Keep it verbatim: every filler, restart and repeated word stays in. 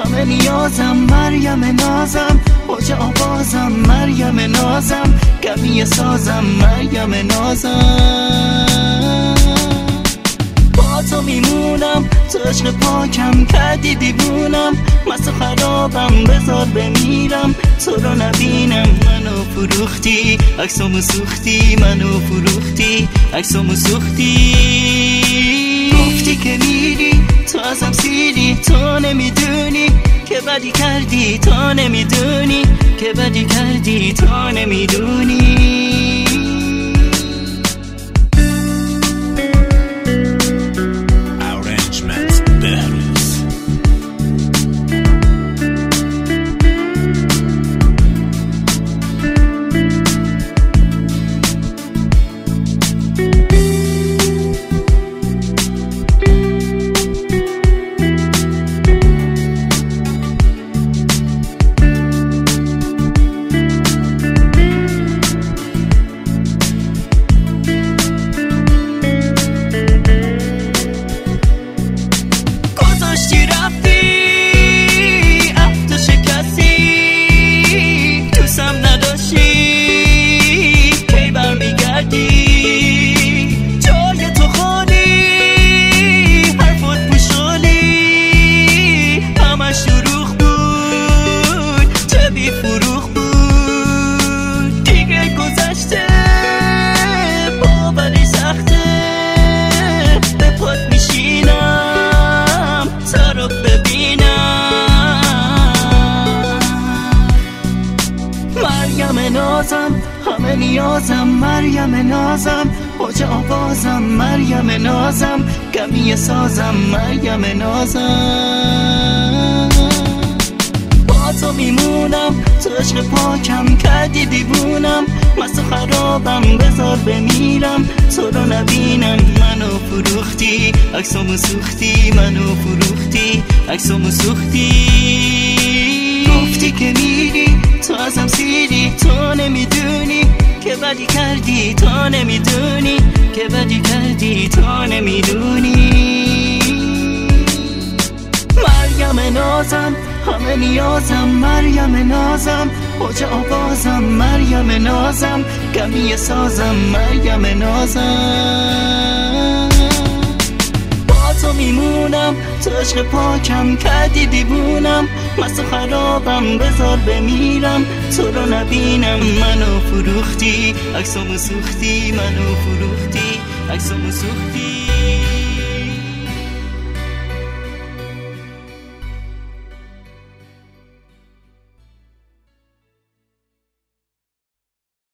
همه نیازم، مریم نازم، اوج آوازم، مریم نازم، گمی سازم، مریم نازم. با تو میمونم، تو عشق پاکم کردی دیوونم، مست خرابم بذار بمیرم، تو رو نبینم. منو فروختی، عکسامو سوختی، منو فروختی، عکسامو سوختی. گفتی که میری، تو ازم سیری، تو نمیدونی که بدی کردی، تو نمیدونی که بدی کردی، تو نمیدونی. مریم نازم، همه نیازم، مریم نازم، اوج آوازم، مریم نازم، گمی سازم، مریم نازم. با تو میمونم، تو عشق پاکم کردی دیوونم، مست خرابم بذار بمیرم، تو رو نبینم. منو فروختی، عکسامو سوختی، منو فروختی، عکسامو سوختی. گفتی که میری، تو ازم سیری، تو نمیدونی که بدی کردی، تو نمیدونی که بدی کردی، تو نمیدونی. مریم نازم، همه نیازم، مریم نازم، اوج آوازم، مریم نازم، گمی سازم، مریم نازم. با تو میمونم، تو عشق پاکم کردی دیوونم، مست خرابم بذار بمیرم، تو رو نبینم. منو فروختی، عکسامو سوختی، منو فروختی، عکسامو سوختی.